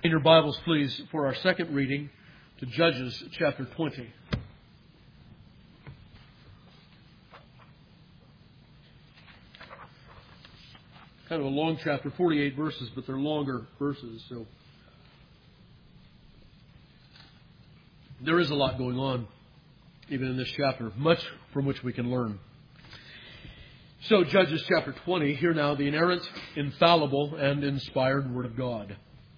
In your Bibles, please, for our second reading to Judges chapter 20. Kind of a long chapter, 48 verses, but they're longer verses, so there is a lot going on, even in this chapter, much from which we can learn. So, Judges chapter 20, hear now the inerrant, infallible, and inspired Word of God.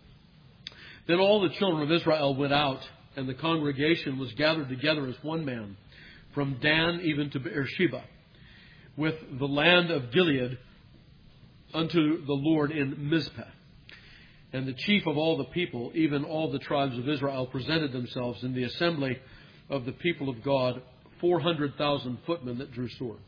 Then all the children of Israel went out, and the congregation was gathered together as one man, from Dan even to Beersheba, with the land of Gilead unto the Lord in Mizpah. And the chief of all the people, even all the tribes of Israel, presented themselves in the assembly of the people of God, 400,000 footmen that drew sword.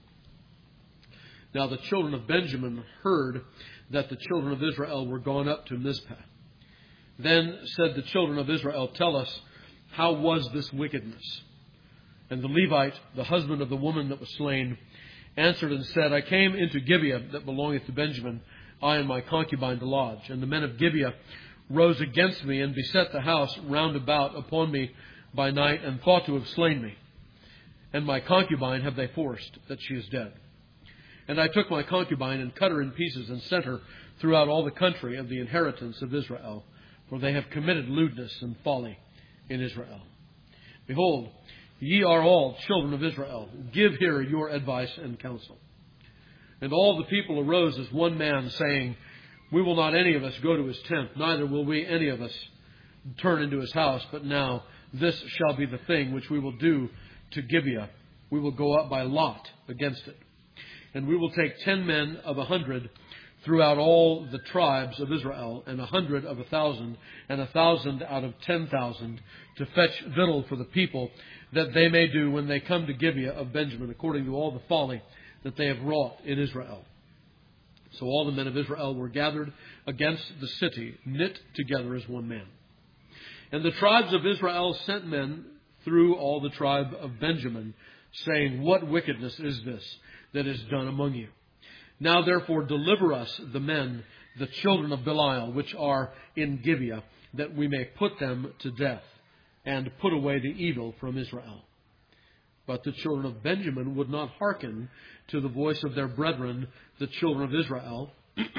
Now the children of Benjamin heard that the children of Israel were gone up to Mizpah. Then said the children of Israel, Tell us, how was this wickedness? And the Levite, the husband of the woman that was slain, answered and said, I came into Gibeah that belongeth to Benjamin, I and my concubine to lodge. And the men of Gibeah rose against me and beset the house round about upon me by night, and thought to have slain me. And my concubine have they forced, that she is dead. And I took my concubine and cut her in pieces and sent her throughout all the country of the inheritance of Israel, for they have committed lewdness and folly in Israel. Behold, ye are all children of Israel. Give here your advice and counsel. And all the people arose as one man, saying, We will not any of us go to his tent, neither will we any of us turn into his house. But now this shall be the thing which we will do to Gibeah. We will go up by lot against it. And we will take 10 men of 100 throughout all the tribes of Israel, and 100 of 1,000, and 1,000 out of 10,000, to fetch victual for the people, that they may do when they come to Gibeah of Benjamin, according to all the folly that they have wrought in Israel. So all the men of Israel were gathered against the city, knit together as one man. And the tribes of Israel sent men through all the tribe of Benjamin, saying, What wickedness is this that is done among you? Now therefore deliver us the men, the children of Belial, which are in Gibeah, that we may put them to death, and put away the evil from Israel. But the children of Benjamin would not hearken to the voice of their brethren, the children of Israel.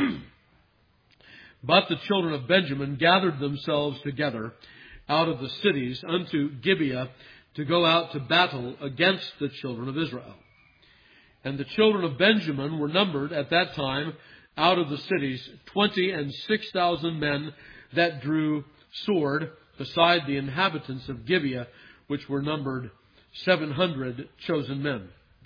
But the children of Benjamin gathered themselves together out of the cities unto Gibeah to go out to battle against the children of Israel. And the children of Benjamin were numbered at that time out of the cities 26,000 men that drew sword, beside the inhabitants of Gibeah, which were numbered 700 chosen men.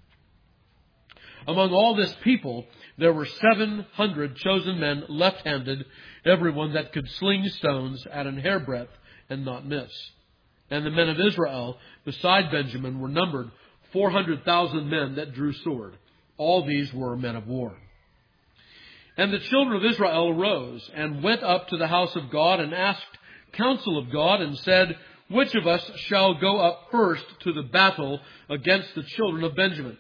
Among all this people there were 700 chosen men left-handed, everyone that could sling stones at an hairbreadth and not miss. And the men of Israel beside Benjamin were numbered 400,000 men that drew sword. All these were men of war. And the children of Israel arose and went up to the house of God and asked counsel of God and said, Which of us shall go up first to the battle against the children of Benjamin?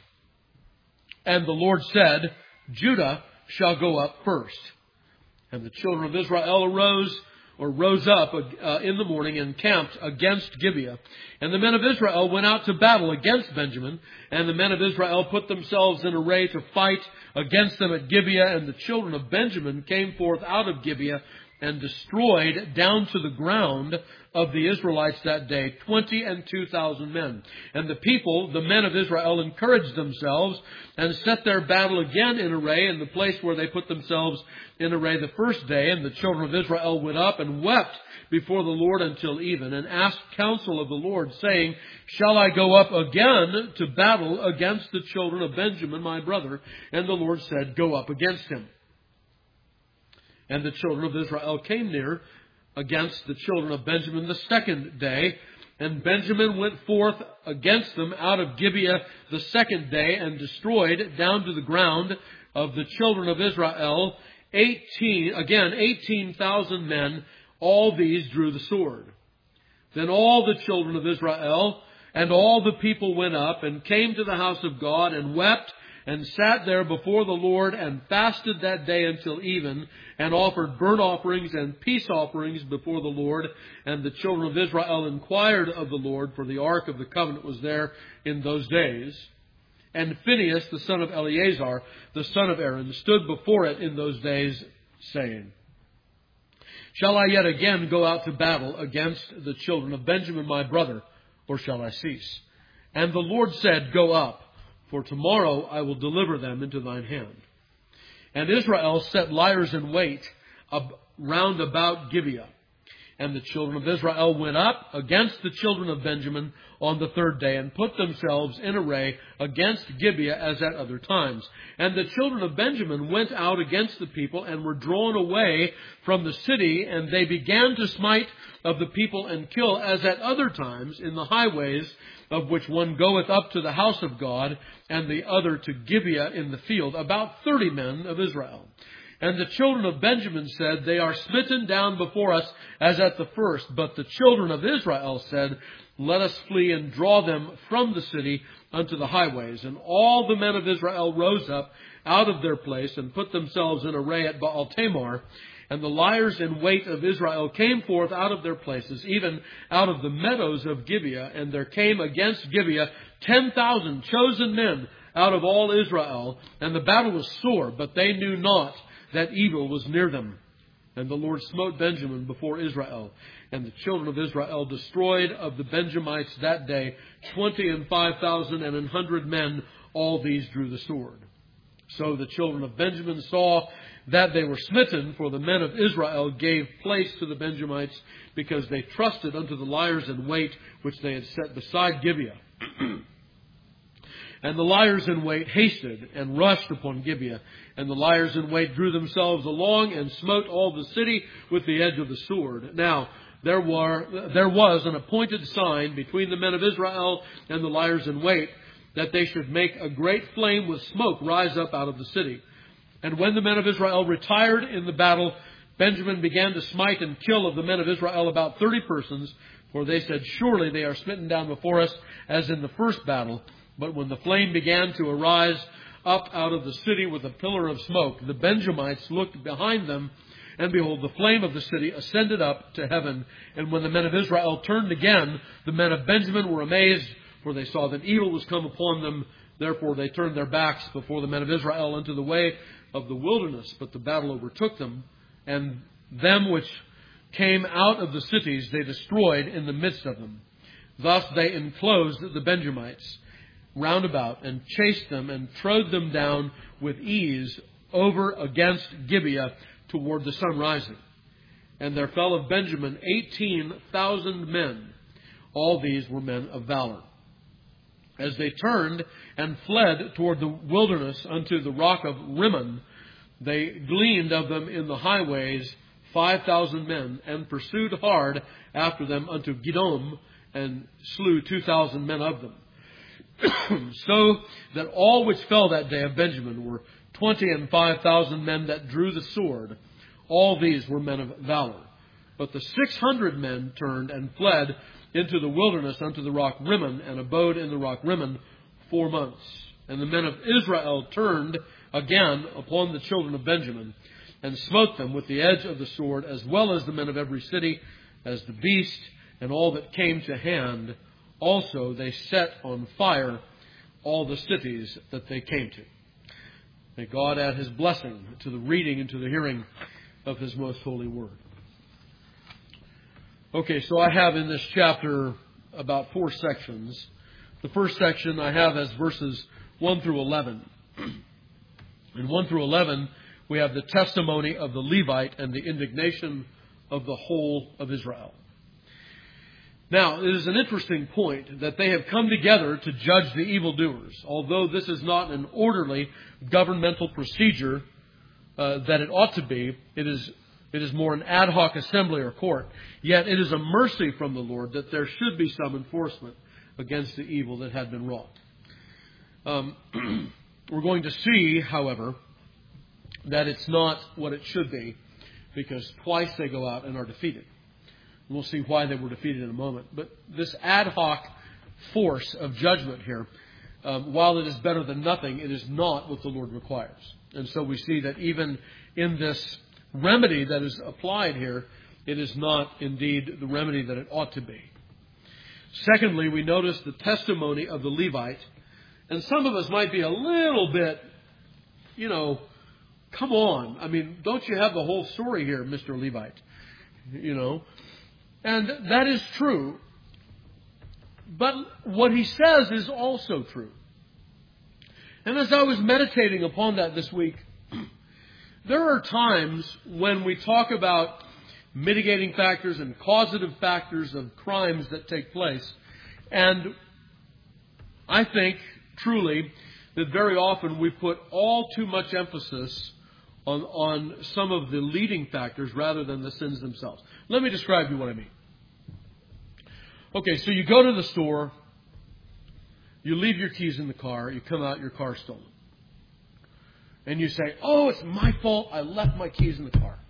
And the Lord said, Judah shall go up first. And the children of Israel rose up in the morning and camped against Gibeah. And the men of Israel went out to battle against Benjamin. And the men of Israel put themselves in array to fight against them at Gibeah. And the children of Benjamin came forth out of Gibeah and destroyed down to the ground of the Israelites that day 22,000 men. And the people, the men of Israel, encouraged themselves and set their battle again in array in the place where they put themselves in array the first day. And the children of Israel went up and wept before the Lord until even, and asked counsel of the Lord, saying, Shall I go up again to battle against the children of Benjamin, my brother? And the Lord said, Go up against him. And the children of Israel came near against the children of Benjamin the second day. And Benjamin went forth against them out of Gibeah the second day, and destroyed down to the ground of the children of Israel 18,000 men. All these drew the sword. Then all the children of Israel and all the people went up and came to the house of God and wept and sat there before the Lord, and fasted that day until even, and offered burnt offerings and peace offerings before the Lord. And the children of Israel inquired of the Lord, for the ark of the covenant was there in those days. And Phinehas, the son of Eleazar, the son of Aaron, stood before it in those days, saying, Shall I yet again go out to battle against the children of Benjamin my brother, or shall I cease? And the Lord said, Go up, for tomorrow I will deliver them into thine hand. And Israel set liers in wait round about Gibeah. And the children of Israel went up against the children of Benjamin on the third day, and put themselves in array against Gibeah as at other times. And the children of Benjamin went out against the people, and were drawn away from the city, and they began to smite of the people and kill as at other times in the highways, of which one goeth up to the house of God, and the other to Gibeah in the field, about 30 men of Israel. And the children of Benjamin said, They are smitten down before us as at the first. But the children of Israel said, Let us flee and draw them from the city unto the highways. And all the men of Israel rose up out of their place, and put themselves in array at Baal Tamar. And the liers in wait of Israel came forth out of their places, even out of the meadows of Gibeah. And there came against Gibeah 10,000 chosen men out of all Israel. And the battle was sore, but they knew not that evil was near them. And the Lord smote Benjamin before Israel. And the children of Israel destroyed of the Benjamites that day 25,000 and 100 men. All these drew the sword. So the children of Benjamin saw that they were smitten, for the men of Israel gave place to the Benjamites, because they trusted unto the liers in wait which they had set beside Gibeah. And the liers in wait hasted and rushed upon Gibeah. And the liers in wait drew themselves along, and smote all the city with the edge of the sword. Now there was an appointed sign between the men of Israel and the liers in wait, that they should make a great flame with smoke rise up out of the city. And when the men of Israel retired in the battle, Benjamin began to smite and kill of the men of Israel about 30 persons. For they said, Surely they are smitten down before us, as in the first battle. But when the flame began to arise up out of the city with a pillar of smoke, the Benjamites looked behind them, and behold, the flame of the city ascended up to heaven. And when the men of Israel turned again, the men of Benjamin were amazed, for they saw that evil was come upon them. Therefore they turned their backs before the men of Israel into the way of the wilderness. But the battle overtook them, and them which came out of the cities they destroyed in the midst of them. Thus they enclosed the Benjamites round about, and chased them, and trode them down with ease over against Gibeah toward the sun rising. And there fell of Benjamin 18,000 men. All these were men of valor. As they turned and fled toward the wilderness unto the rock of Rimmon, they gleaned of them in the highways 5,000 men, and pursued hard after them unto Gidom, and slew 2,000 men of them. So that all which fell that day of Benjamin were 25,000 men that drew the sword. All these were men of valor. But the 600 men turned and fled into the wilderness unto the rock Rimmon, and abode in the rock Rimmon 4 months. And the men of Israel turned again upon the children of Benjamin, and smote them with the edge of the sword, as well as the men of every city, as the beast, and all that came to hand. Also they set on fire all the cities that they came to. May God add His blessing to the reading and to the hearing of His most holy word. Okay, so I have in this chapter about 4 sections. The first section I have as verses 1 through 11. In 1 through 11, we have the testimony of the Levite and the indignation of the whole of Israel. Now, it is an interesting point that they have come together to judge the evildoers. Although this is not an orderly governmental procedure that it ought to be, it is more an ad hoc assembly or court. Yet it is a mercy from the Lord that there should be some enforcement against the evil that had been wrought. We're going to see, however, that it's not what it should be, because twice they go out and are defeated. We'll see why they were defeated in a moment. But this ad hoc force of judgment here while it is better than nothing, it is not what the Lord requires. And so we see that even in this remedy that is applied here, it is not indeed the remedy that it ought to be. Secondly, we notice the testimony of the Levite. And some of us might be a little bit, come on. I mean, don't you have the whole story here, Mr. Levite? And that is true. But what he says is also true. And as I was meditating upon that this week, there are times when we talk about mitigating factors and causative factors of crimes that take place. And I think, truly, that very often we put all too much emphasis on some of the leading factors rather than the sins themselves. Let me describe to you what I mean. Okay, so you go to the store, you leave your keys in the car, you come out, your car's stolen. And you say, oh, it's my fault, I left my keys in the car.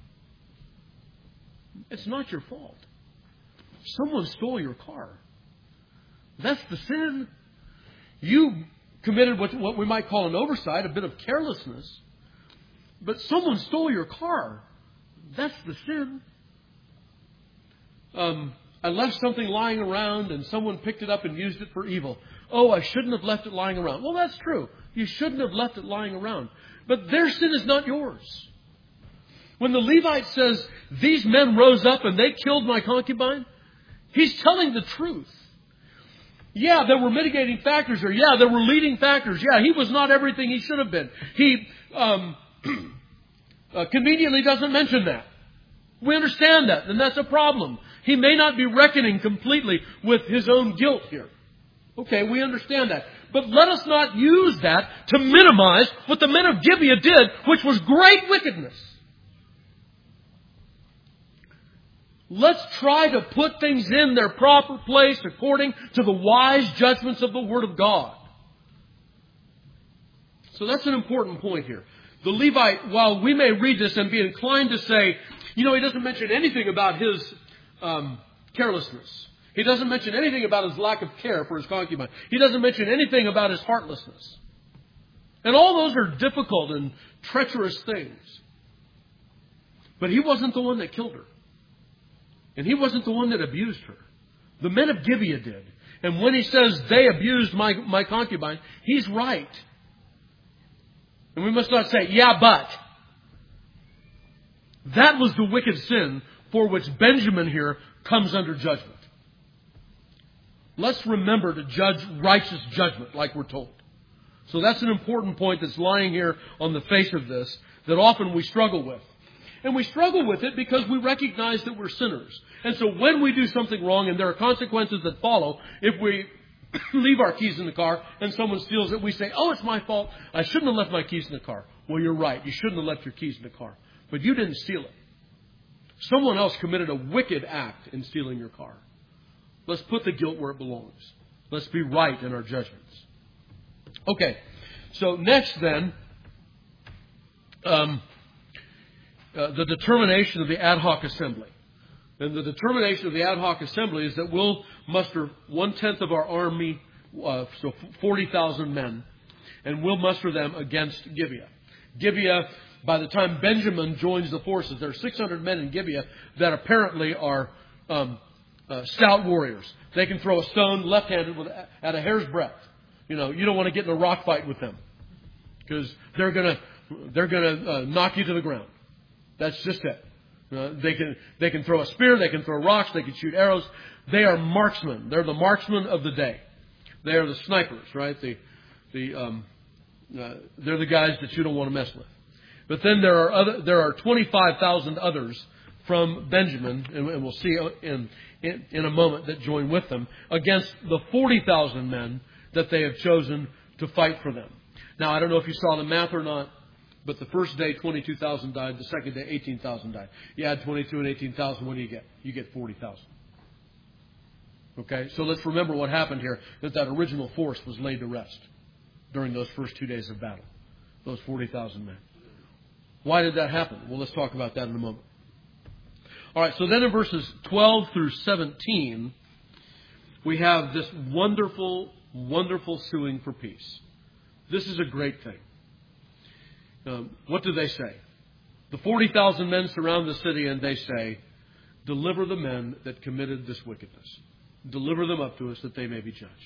It's not your fault. Someone stole your car. That's the sin. You committed what we might call an oversight, a bit of carelessness. But someone stole your car. That's the sin. I left something lying around and someone picked it up and used it for evil. Oh, I shouldn't have left it lying around. Well, that's true. You shouldn't have left it lying around. But their sin is not yours. When the Levite says, these men rose up and they killed my concubine, he's telling the truth. Yeah, there were mitigating factors there. Yeah, there were leading factors. Yeah, he was not everything he should have been. He conveniently doesn't mention that. We understand that, and that's a problem. He may not be reckoning completely with his own guilt here. Okay, we understand that. But let us not use that to minimize what the men of Gibeah did, which was great wickedness. Let's try to put things in their proper place according to the wise judgments of the Word of God. So that's an important point here. The Levite, while we may read this and be inclined to say, he doesn't mention anything about his carelessness. He doesn't mention anything about his lack of care for his concubine. He doesn't mention anything about his heartlessness. And all those are difficult and treacherous things. But he wasn't the one that killed her. And he wasn't the one that abused her. The men of Gibeah did. And when he says they abused my concubine, he's right. And we must not say, yeah, but. That was the wicked sin for which Benjamin here comes under judgment. Let's remember to judge righteous judgment, like we're told. So that's an important point that's lying here on the face of this that often we struggle with. And we struggle with it because we recognize that we're sinners. And so when we do something wrong and there are consequences that follow, if we leave our keys in the car and someone steals it, we say, oh, it's my fault. I shouldn't have left my keys in the car. Well, you're right. You shouldn't have left your keys in the car. But you didn't steal it. Someone else committed a wicked act in stealing your car. Let's put the guilt where it belongs. Let's be right in our judgments. Okay. So next then, the determination of the ad hoc assembly. And the determination of the ad hoc assembly is that we'll muster 1/10 of our army, so 40,000 men, and we'll muster them against Gibeah. Gibeah, by the time Benjamin joins the forces, there are 600 men in Gibeah that apparently are stout warriors. They can throw a stone left-handed at a hair's breadth. You don't want to get in a rock fight with them because they're gonna knock you to the ground. That's just it. They can throw a spear, they can throw rocks, they can shoot arrows. They are marksmen. They're the marksmen of the day. They are the snipers, right? They're the guys that you don't want to mess with. But then there are 25,000 others from Benjamin, and we'll see in a moment, that join with them against the 40,000 men that they have chosen to fight for them. Now, I don't know if you saw the math or not, but the first day 22,000 died, the second day 18,000 died. You add 22 and 18,000, what do you get? You get 40,000. Okay, so let's remember what happened here, that original force was laid to rest during those first 2 days of battle, those 40,000 men. Why did that happen? Well, let's talk about that in a moment. All right, so then in verses 12 through 17, we have this wonderful wonderful suing for peace. This is a great thing. What do they say? The 40,000 men surround the city and they say, deliver the men that committed this wickedness. Deliver them up to us that they may be judged.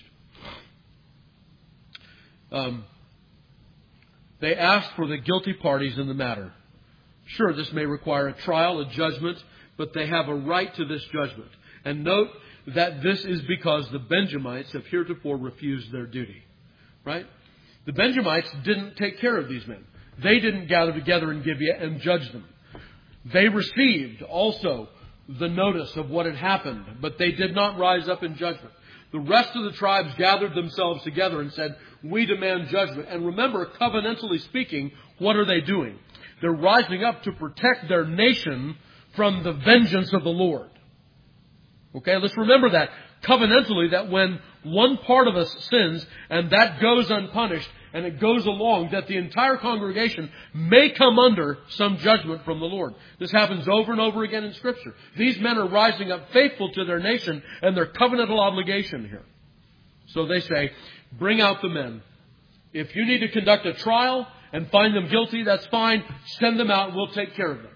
They ask for the guilty parties in the matter. Sure, this may require a trial, a judgment, but they have a right to this judgment. And note that this is because the Benjamites have heretofore refused their duty. Right? The Benjamites didn't take care of these men. They didn't gather together in Gibeah and judge them. They received also the notice of what had happened, but they did not rise up in judgment. The rest of the tribes gathered themselves together and said, we demand judgment. And remember, covenantally speaking, what are they doing? They're rising up to protect their nation from the vengeance of the Lord. Okay, let's remember that. Covenantally, that when one part of us sins and that goes unpunished and it goes along, that the entire congregation may come under some judgment from the Lord. This happens over and over again in Scripture. These men are rising up faithful to their nation and their covenantal obligation here. So they say, bring out the men. If you need to conduct a trial and find them guilty, that's fine. Send them out. We'll take care of them.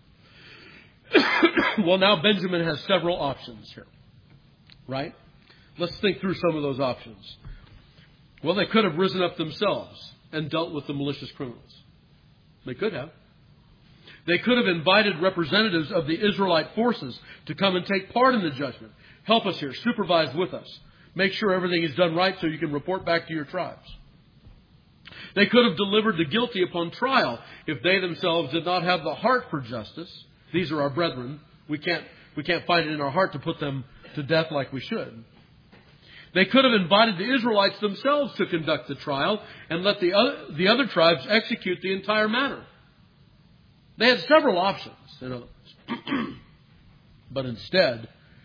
Well, now Benjamin has several options here. Right? Let's think through some of those options. Well, they could have risen up themselves and dealt with the malicious criminals. They could have. They could have invited representatives of the Israelite forces to come and take part in the judgment. Help us here. Supervise with us. Make sure everything is done right so you can report back to your tribes. They could have delivered the guilty upon trial if they themselves did not have the heart for justice. These are our brethren. We can't find it in our heart to put them to death like we should. They could have invited the Israelites themselves to conduct the trial and let the other tribes execute the entire matter. They had several options, in other words. But instead,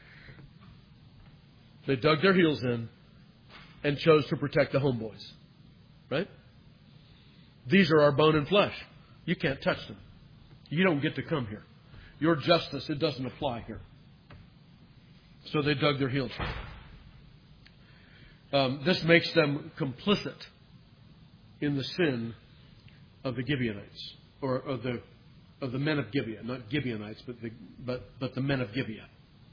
they dug their heels in and chose to protect the homeboys. Right? These are our bone and flesh. You can't touch them. You don't get to come here. Your justice, it doesn't apply here. So they dug their heels in. This makes them complicit in the sin of the Gibeonites, or of the men of Gibeah, not Gibeonites, but the men of Gibeah.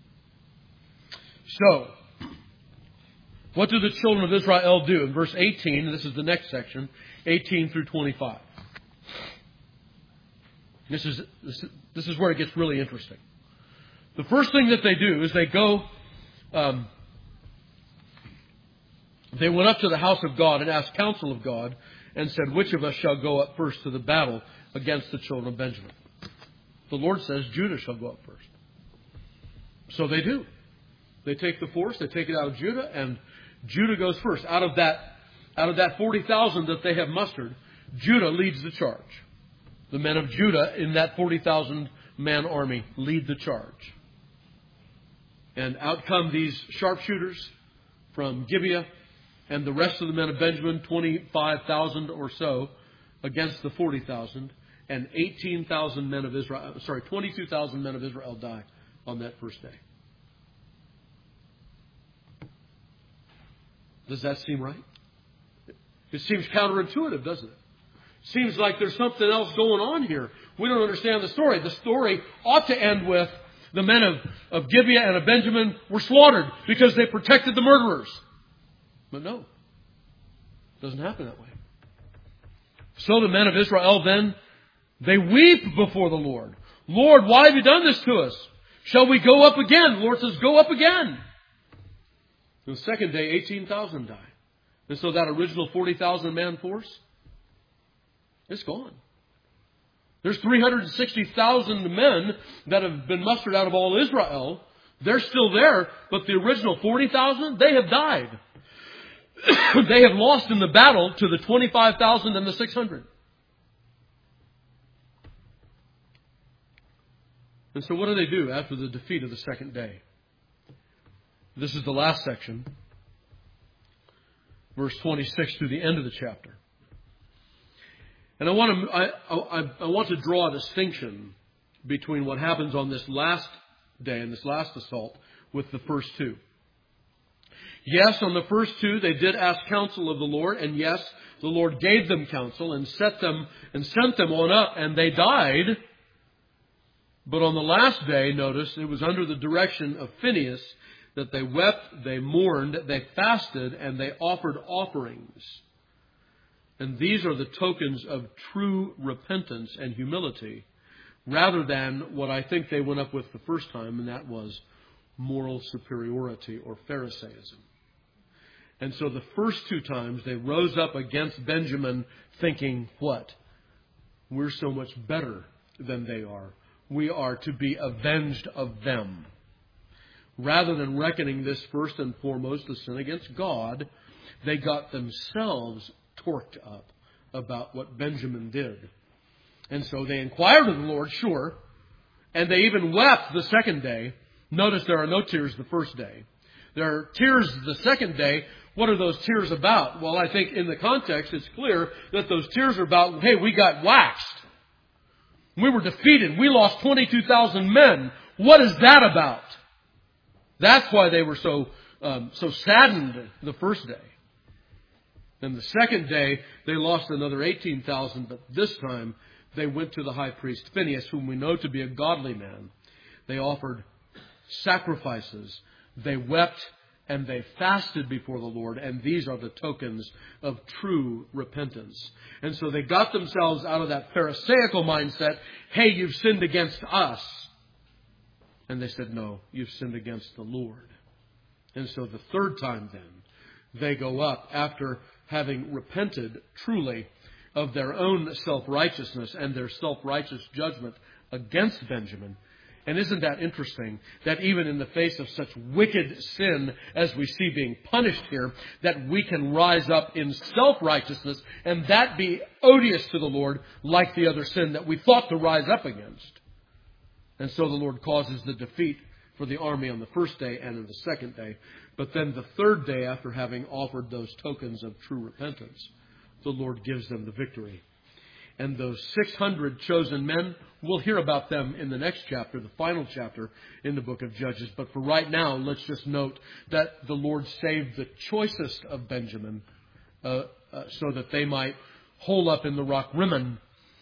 So, what do the children of Israel do? In verse 18, this is the next section, 18 through 25. This is where it gets really interesting. The first thing that they do is they go. They went up to the house of God and asked counsel of God and said, which of us shall go up first to the battle against the children of Benjamin? The Lord says Judah shall go up first. So they do. They take the force, they take it out of Judah, and Judah goes first. Out of that 40,000 that they have mustered, Judah leads the charge. The men of Judah in that 40,000 man army lead the charge. And out come these sharpshooters from Gibeah and the rest of the men of Benjamin, 25,000 or so, against the 40,000. And 22,000 men of Israel die on that first day. Does that seem right? It seems counterintuitive, doesn't it? Seems like there's something else going on here. We don't understand the story. The story ought to end with the men of Gibeah and of Benjamin were slaughtered because they protected the murderers. But no, it doesn't happen that way. So the men of Israel then, they weep before the Lord. Lord, why have you done this to us? Shall we go up again? The Lord says, go up again. The second day, 18,000 die. And so that original 40,000 man force, it's gone. There's 360,000 men that have been mustered out of all Israel. They're still there, but the original 40,000, they have died. They have lost in the battle to the 25,000 and the 600. And so what do they do after the defeat of the second day? This is the last section. Verse 26 through the end of the chapter. And I want to draw a distinction between what happens on this last day and this last assault with the first two. Yes, on the first two, they did ask counsel of the Lord, and yes, the Lord gave them counsel and sent them on up, and they died. But on the last day, notice, it was under the direction of Phinehas that they wept, they mourned, they fasted, and they offered offerings. And these are the tokens of true repentance and humility, rather than what I think they went up with the first time, and that was moral superiority or Pharisaism. And so the first two times they rose up against Benjamin thinking, what? We're so much better than they are. We are to be avenged of them. Rather than reckoning this first and foremost a sin against God, they got themselves torqued up about what Benjamin did. And so they inquired of the Lord, sure, and they even wept the second day. Notice there are no tears the first day. There are tears the second day. What are those tears about? Well, I think in the context it's clear that those tears are about, hey, we got waxed. We were defeated. We lost 22,000 men. What is that about? That's why they were so saddened the first day. Then the second day, they lost another 18,000, but this time they went to the high priest Phinehas, whom we know to be a godly man. They offered sacrifices. They wept and they fasted before the Lord, and these are the tokens of true repentance. And so they got themselves out of that Pharisaical mindset, hey, you've sinned against us. And they said, no, you've sinned against the Lord. And so the third time then, they go up after having repented truly of their own self-righteousness and their self-righteous judgment against Benjamin. And isn't that interesting that even in the face of such wicked sin as we see being punished here, that we can rise up in self-righteousness and that be odious to the Lord like the other sin that we thought to rise up against. And so the Lord causes the defeat for the army on the first day and on the second day. But then the third day, after having offered those tokens of true repentance, the Lord gives them the victory. And those 600 chosen men, we'll hear about them in the next chapter, the final chapter in the book of Judges. But for right now, let's just note that the Lord saved the choicest of Benjamin so that they might hole up in the rock Rimmon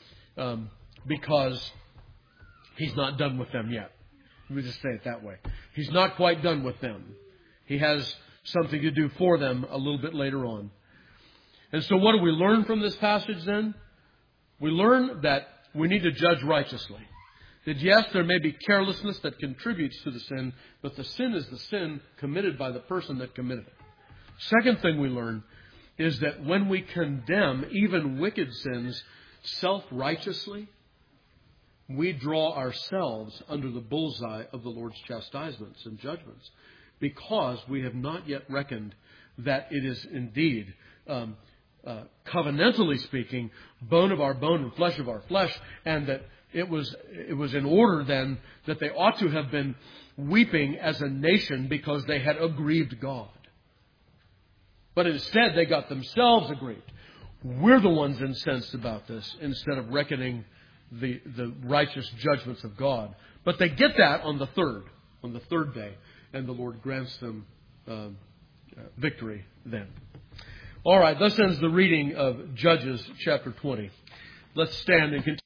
because He's not done with them yet. Let me just say it that way. He's not quite done with them. He has something to do for them a little bit later on. And so what do we learn from this passage then? We learn that we need to judge righteously. That yes, there may be carelessness that contributes to the sin, but the sin is the sin committed by the person that committed it. Second thing we learn is that when we condemn even wicked sins self-righteously, we draw ourselves under the bullseye of the Lord's chastisements and judgments because we have not yet reckoned that it is indeed, covenantally speaking, bone of our bone and flesh of our flesh, and that it was in order then that they ought to have been weeping as a nation because they had aggrieved God. But instead they got themselves aggrieved. We're the ones incensed about this instead of reckoning the righteous judgments of God. But they get that on the third day, and the Lord grants them victory then. All right, thus ends the reading of Judges chapter 20. Let's stand and continue.